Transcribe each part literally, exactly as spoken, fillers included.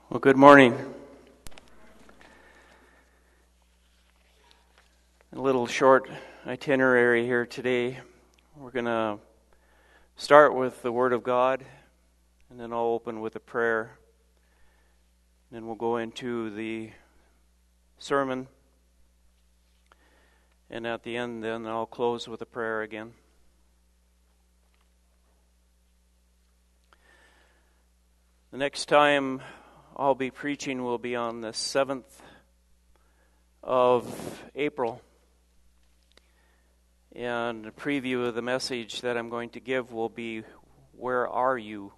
Well, good morning. A little short itinerary here today. We're going to start with the Word of God, and then I'll open with a prayer. Then we'll go into the sermon, and at the end, then I'll close with a prayer again. The next time I'll be preaching will be on the seventh of April. And a preview of the message that I'm going to give will be, "Where are you?"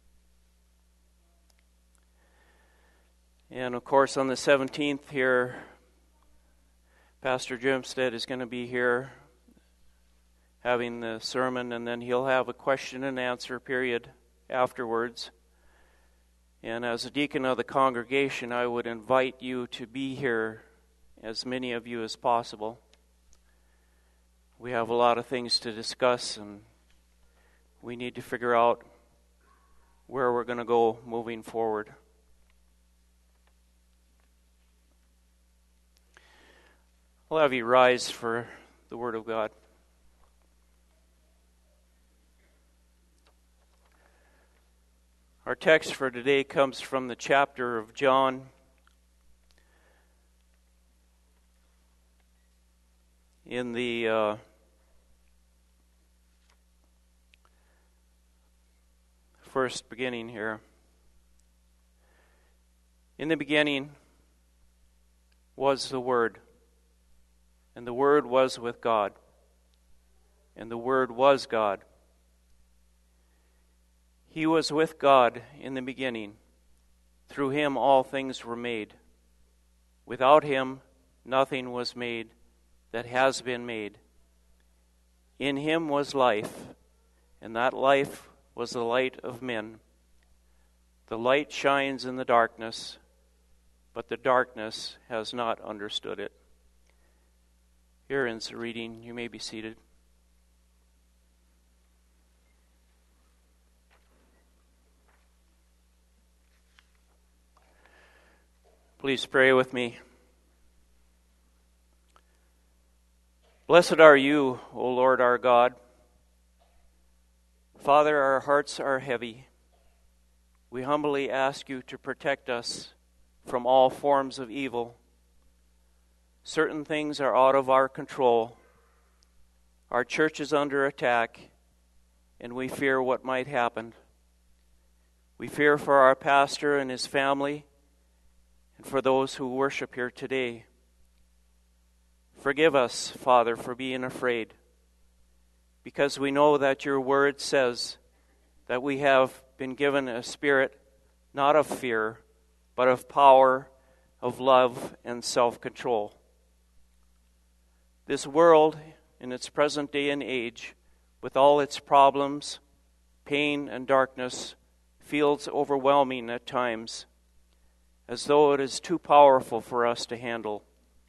And of course on the seventeenth here, Pastor Jimstead is going to be here having the sermon, and then he'll have a question and answer period afterwards. And as a deacon of the congregation, I would invite you to be here, as many of you as possible. We have a lot of things to discuss, and we need to figure out where we're going to go moving forward. I'll have you rise for the Word of God. Our text for today comes from the chapter of John. In the uh, first beginning here. In the beginning was the Word, and the Word was with God, and the Word was God. He was with God in the beginning. Through him all things were made. Without him nothing was made that has been made. In him was life, and that life was the light of men. The light shines in the darkness, but the darkness has not understood it. Here ends the reading. You may be seated. Please pray with me. Blessed are you, O Lord our God. Father, our hearts are heavy. We humbly ask you to protect us from all forms of evil. Certain things are out of our control. Our church is under attack, and we fear what might happen. We fear for our pastor and his family, and for those who worship here today. Forgive us, Father, for being afraid, because we know that your word says that we have been given a spirit not of fear, but of power, of love, and self-control. This world, in its present day and age, with all its problems, pain, and darkness, feels overwhelming at times, as though it is too powerful for us to handle.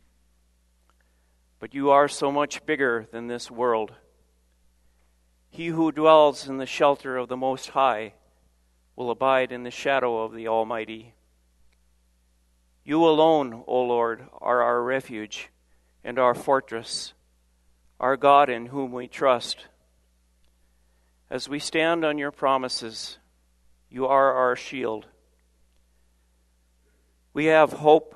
But you are so much bigger than this world. He who dwells in the shelter of the Most High will abide in the shadow of the Almighty. You alone, O Lord, are our refuge and our fortress, our God in whom we trust. As we stand on your promises, you are our shield. We have hope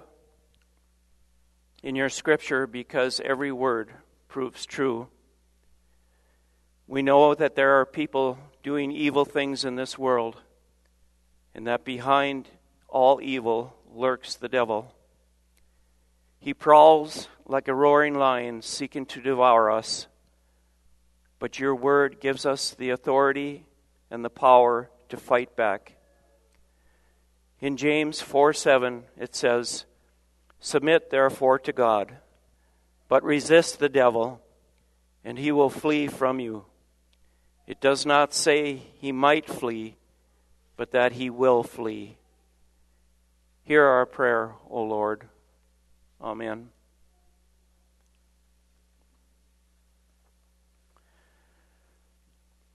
in your scripture because every word proves true. We know that there are people doing evil things in this world, and that behind all evil lurks the devil. He prowls like a roaring lion seeking to devour us, but your word gives us the authority and the power to fight back. In James four seven, it says, "Submit therefore to God, but resist the devil, and he will flee from you." It does not say he might flee, but that he will flee. Hear our prayer, O Lord. Amen.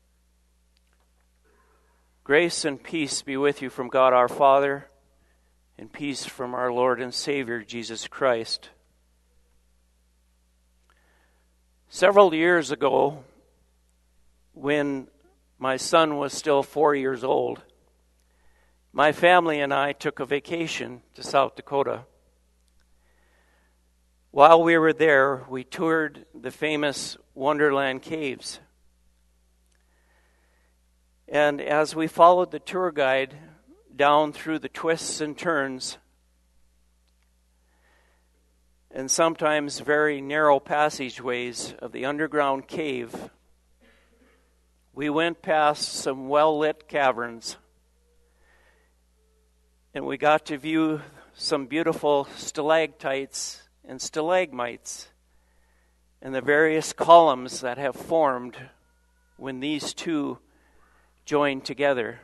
Grace and peace be with you from God our Father and peace from our Lord and Savior, Jesus Christ. Several years ago, when my son was still four years old, my family and I took a vacation to South Dakota. While we were there, we toured the famous Wonderland Caves. And as we followed the tour guide down through the twists and turns, and sometimes very narrow passageways of the underground cave, we went past some well-lit caverns, and we got to view some beautiful stalactites and stalagmites and the various columns that have formed when these two joined together.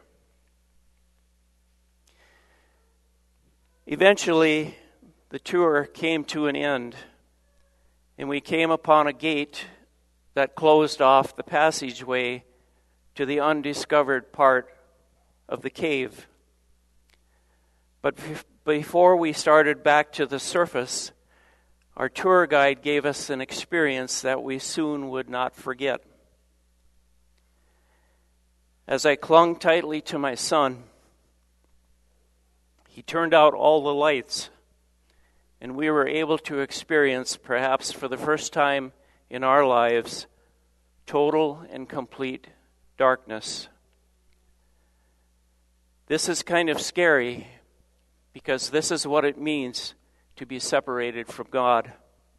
Eventually, the tour came to an end, and we came upon a gate that closed off the passageway to the undiscovered part of the cave. But before we started back to the surface, our tour guide gave us an experience that we soon would not forget. As I clung tightly to my son, he turned out all the lights, and we were able to experience, perhaps for the first time in our lives, total and complete darkness. This is kind of scary, because this is what it means to be separated from God.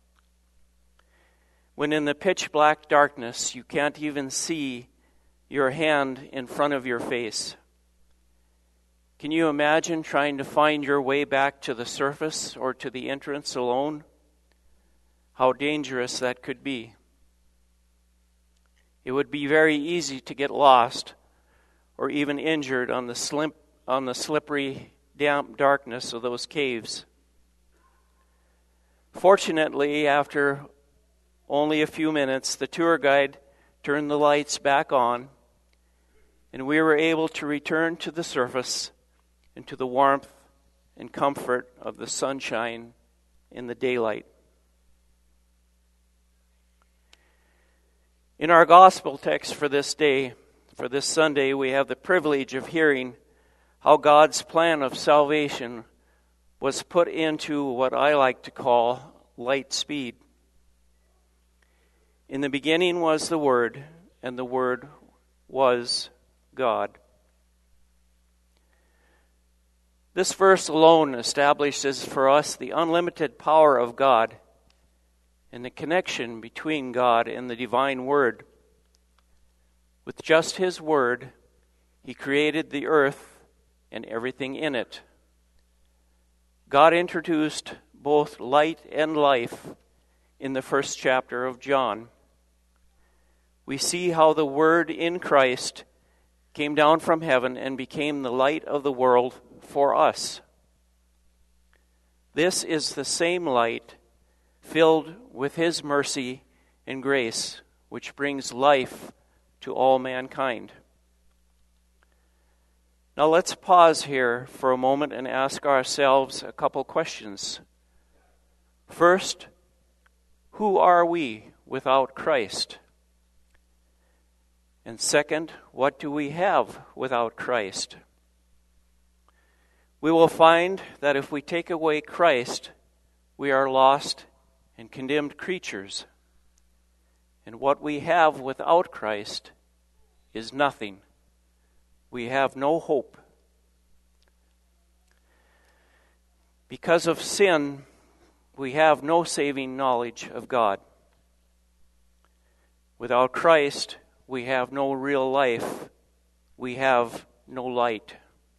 When in the pitch black darkness, you can't even see your hand in front of your face. Can you imagine trying to find your way back to the surface or to the entrance alone? How dangerous that could be. It would be very easy to get lost or even injured on the slim, on the slippery, damp darkness of those caves. Fortunately, after only a few minutes, the tour guide turned the lights back on, and we were able to return to the surface and to the warmth and comfort of the sunshine in the daylight. In our gospel text for this day, for this Sunday, we have the privilege of hearing how God's plan of salvation was put into what I like to call light speed. In the beginning was the Word, and the Word was God. This verse alone establishes for us the unlimited power of God and the connection between God and the divine Word. With just His Word, He created the earth and everything in it. God introduced both light and life in the first chapter of John. We see how the Word in Christ came down from heaven and became the light of the world for us. This is the same light filled with His mercy and grace, which brings life to all mankind. Now let's pause here for a moment and ask ourselves a couple questions. First, who are we without Christ? And second, what do we have without Christ? We will find that if we take away Christ, we are lost and condemned creatures. And what we have without Christ is nothing. We have no hope. Because of sin, we have no saving knowledge of God. Without Christ, we have no real life. We have no light.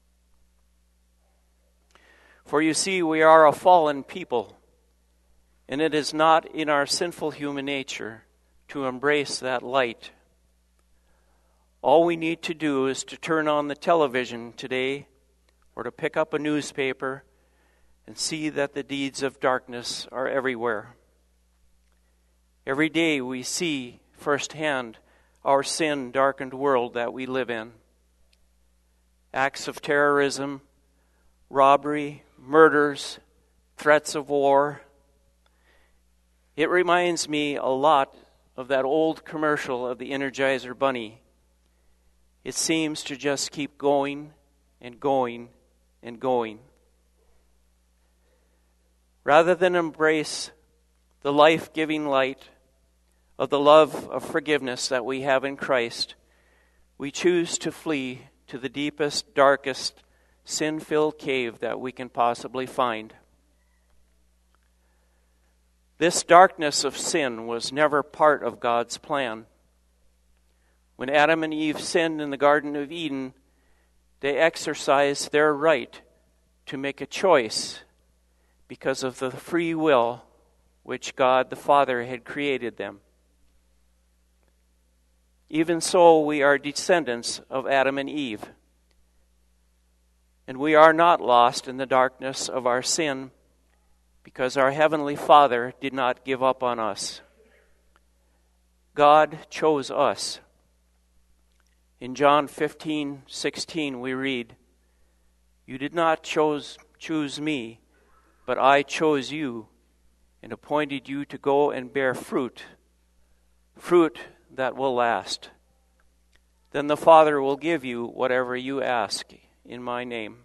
For you see, we are a fallen people, and it is not in our sinful human nature to embrace that light. All we need to do is to turn on the television today or to pick up a newspaper and see that the deeds of darkness are everywhere. Every day we see firsthand our sin-darkened world that we live in. Acts of terrorism, robbery, murders, threats of war. It reminds me a lot of that old commercial of the Energizer Bunny. It seems to just keep going and going and going. Rather than embrace the life-giving light of the love of forgiveness that we have in Christ, we choose to flee to the deepest, darkest, sin-filled cave that we can possibly find. This darkness of sin was never part of God's plan. When Adam and Eve sinned in the Garden of Eden, they exercised their right to make a choice because of the free will which God the Father had created them. Even so, we are descendants of Adam and Eve, and we are not lost in the darkness of our sin because our Heavenly Father did not give up on us. God chose us. In John fifteen sixteen we read, "You did not chose, choose me, but I chose you and appointed you to go and bear fruit, fruit that will last. Then the Father will give you whatever you ask in my name."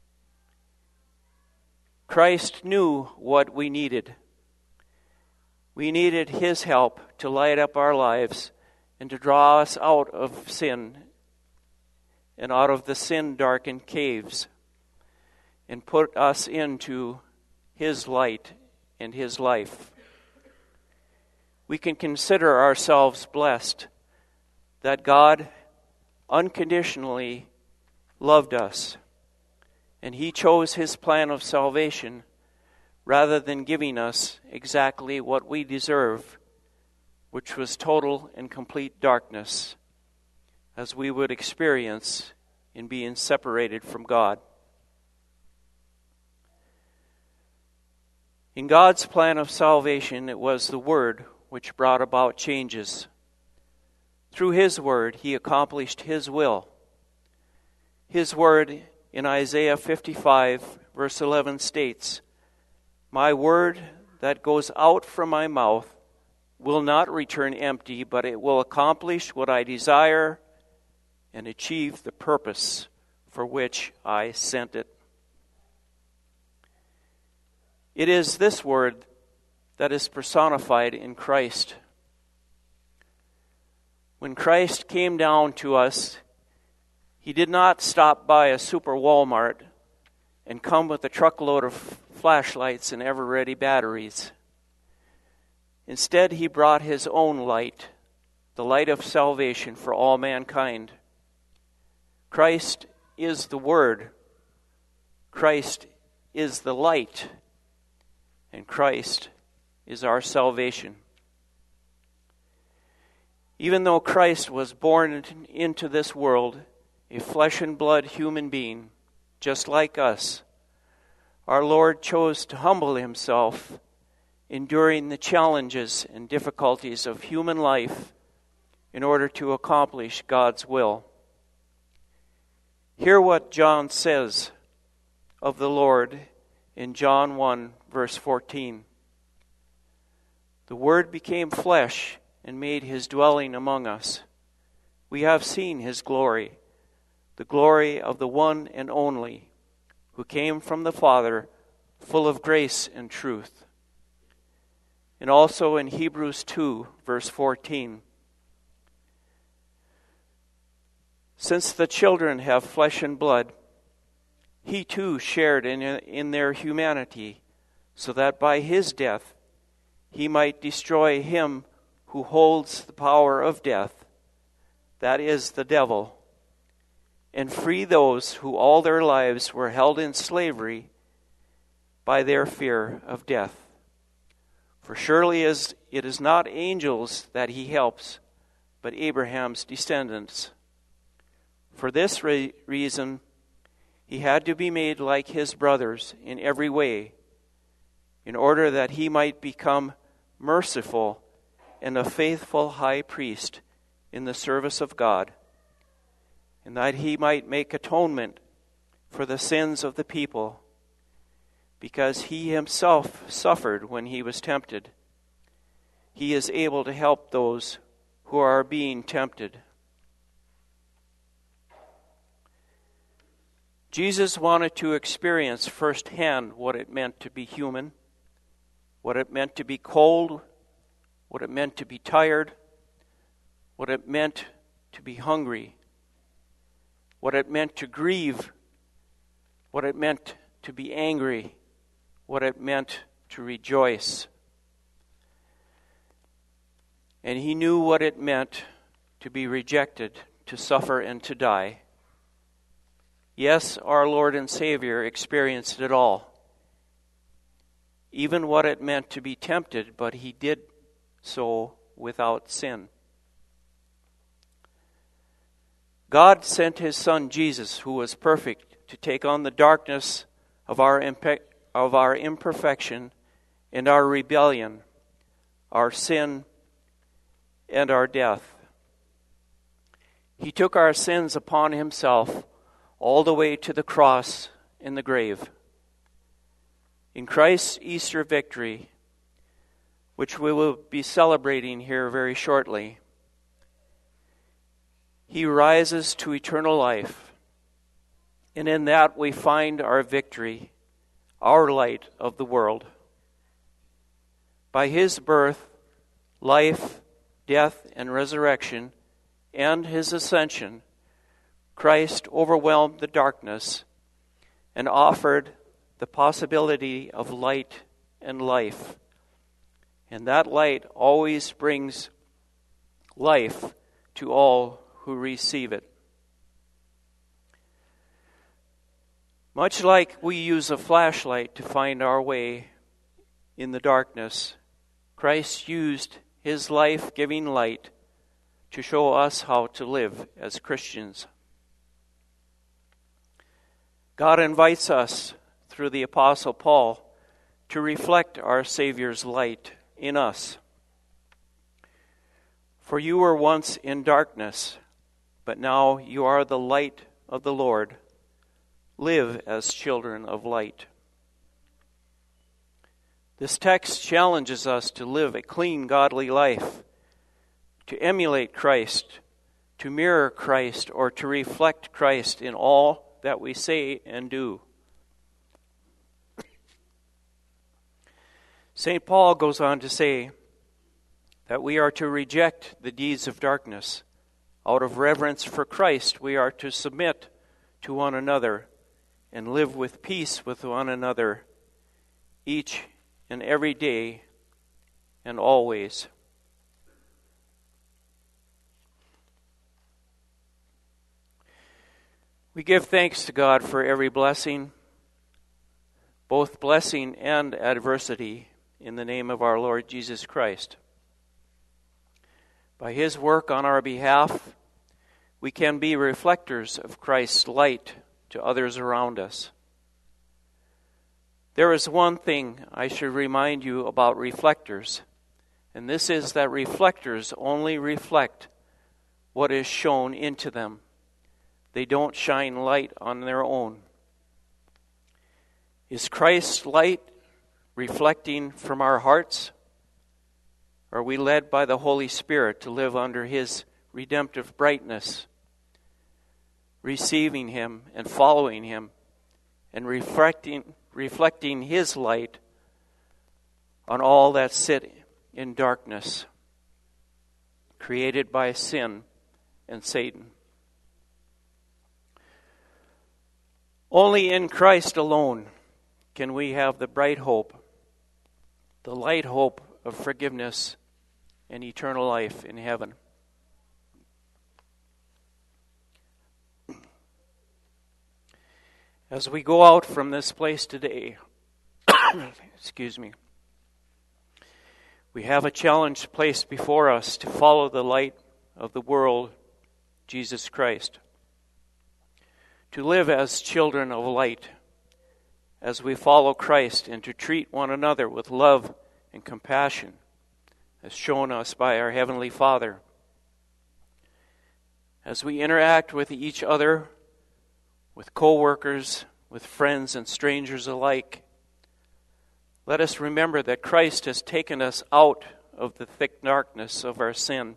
Christ knew what we needed. We needed His help to light up our lives and to draw us out of sin and out of the sin-darkened caves and put us into His light and His life. We can consider ourselves blessed that God unconditionally loved us, and He chose His plan of salvation rather than giving us exactly what we deserve, which was total and complete darkness, as we would experience in being separated from God. In God's plan of salvation, it was the Word which brought about changes. Through His Word, He accomplished His will. His Word in Isaiah fifty-five, verse eleven states, "My word that goes out from my mouth will not return empty, but it will accomplish what I desire and achieve the purpose for which I sent it." It is this word that is personified in Christ. When Christ came down to us, He did not stop by a super Walmart and come with a truckload of flashlights and ever-ready batteries. Instead, He brought His own light, the light of salvation for all mankind. Christ is the Word. Christ is the light. And Christ is our salvation. Even though Christ was born into this world, a flesh and blood human being, just like us, our Lord chose to humble Himself, enduring the challenges and difficulties of human life in order to accomplish God's will. Hear what John says of the Lord in John one, verse fourteen. "The Word became flesh and made His dwelling among us. We have seen His glory, the glory of the one and only, who came from the Father, full of grace and truth." And also in Hebrews two, verse fourteen. "Since the children have flesh and blood, He too shared in, in their humanity, so that by His death He might destroy him who holds the power of death, that is, the devil, and free those who all their lives were held in slavery by their fear of death. For surely as it is not angels that He helps, but Abraham's descendants. For this re- reason, He had to be made like His brothers in every way, in order that He might become merciful and a faithful high priest in the service of God, and that He might make atonement for the sins of the people. because he himself suffered when he was tempted, he is able to help those who are being tempted. Jesus wanted to experience firsthand what it meant to be human, what it meant to be cold, what it meant to be tired, what it meant to be hungry, what it meant to grieve, what it meant to be angry, what it meant to rejoice. And he knew what it meant to be rejected, to suffer, and to die. Yes, our Lord and Savior experienced it all. Even what it meant to be tempted, but he did so without sin. God sent his Son Jesus, who was perfect, to take on the darkness of our impe- of our imperfection and our rebellion, our sin, and our death. He took our sins upon himself all the way to the cross and the grave. In Christ's Easter victory, which we will be celebrating here very shortly, he rises to eternal life, and in that we find our victory, our light of the world. By his birth, life, death, and resurrection, and his ascension, Christ overwhelmed the darkness and offered the possibility of light and life. And that light always brings life to all who receive it. Much like we use a flashlight to find our way in the darkness, Christ used his life-giving light to show us how to live as Christians. God invites us, through the Apostle Paul, to reflect our Savior's light in us. For you were once in darkness, but now you are the light of the Lord. Live as children of light. This text challenges us to live a clean, godly life, to emulate Christ, to mirror Christ, or to reflect Christ in all that we say and do. Saint Paul goes on to say that we are to reject the deeds of darkness. Out of reverence for Christ, we are to submit to one another and live with peace with one another each and every day and always. We give thanks to God for every blessing, both blessing and adversity, in the name of our Lord Jesus Christ. By his work on our behalf, we can be reflectors of Christ's light to others around us. There is one thing I should remind you about reflectors, and this is that reflectors only reflect what is shown into them. They don't shine light on their own. Is Christ's light reflecting from our hearts? Are we led by the Holy Spirit to live under his redemptive brightness, receiving him and following him, and reflecting, reflecting his light on all that sit in darkness, created by sin and Satan? Only in Christ alone can we have the bright hope, the light hope of forgiveness and eternal life in heaven. As we go out from this place today, excuse me, we have a challenge placed before us to follow the light of the world, Jesus Christ. To live as children of light, as we follow Christ, and to treat one another with love and compassion, as shown us by our Heavenly Father. As we interact with each other, with co-workers, with friends and strangers alike, Let us remember that Christ has taken us out of the thick darkness of our sin.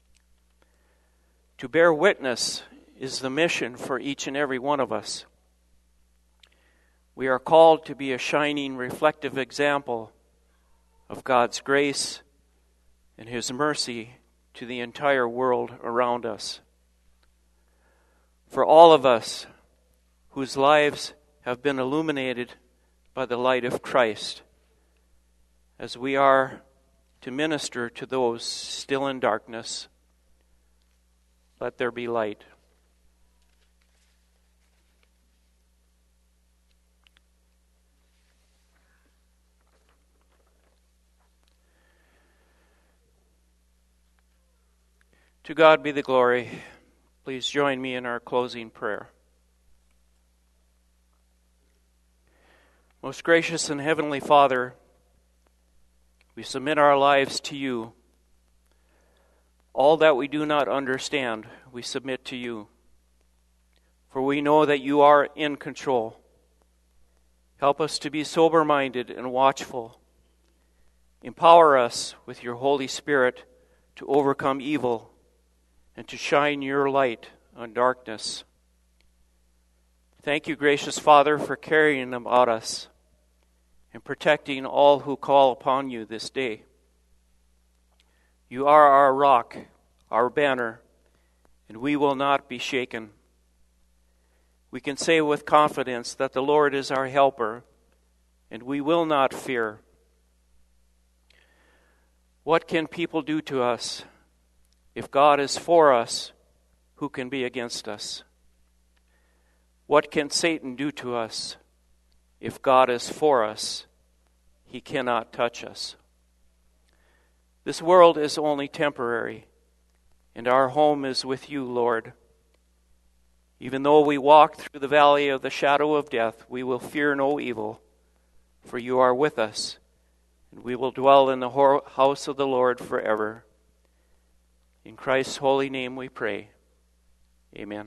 To bear witness is the mission for each and every one of us. We are called to be a shining, reflective example of God's grace and His mercy to the entire world around us. For all of us whose lives have been illuminated by the light of Christ, as we are to minister to those still in darkness, let there be light. To God be the glory. Please join me in our closing prayer. Most gracious and heavenly Father, we submit our lives to you. All that we do not understand, we submit to you. For we know that you are in control. Help us to be sober-minded and watchful. Empower us with your Holy Spirit to overcome evil and to shine your light on darkness. Thank you, gracious Father, for carrying about us and protecting all who call upon you this day. You are our rock, our banner, and we will not be shaken. We can say with confidence that the Lord is our helper, and we will not fear. What can people do to us? If God is for us, who can be against us? What can Satan do to us? If God is for us, he cannot touch us. This world is only temporary, and our home is with you, Lord. Even though we walk through the valley of the shadow of death, we will fear no evil, for you are with us, and we will dwell in the house of the Lord forever. In Christ's holy name we pray. Amen.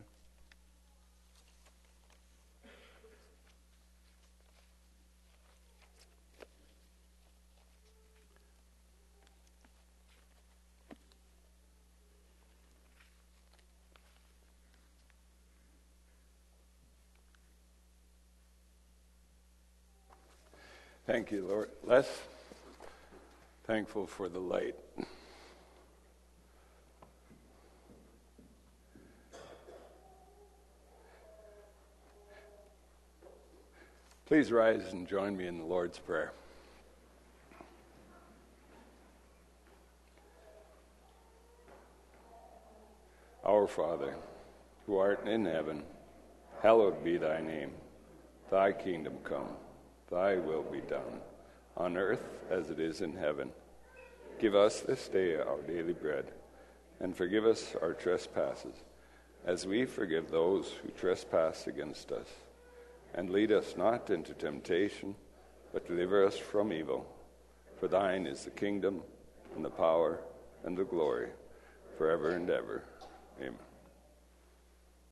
Thank you, Lord. Les, thankful for the light. Please rise and join me in the Lord's Prayer. Our Father, who art in heaven, hallowed be thy name. Thy kingdom come, thy will be done, on earth as it is in heaven. Give us this day our daily bread, and forgive us our trespasses, as we forgive those who trespass against us. And lead us not into temptation, but deliver us from evil. For thine is the kingdom, and the power, and the glory, forever and ever. Amen.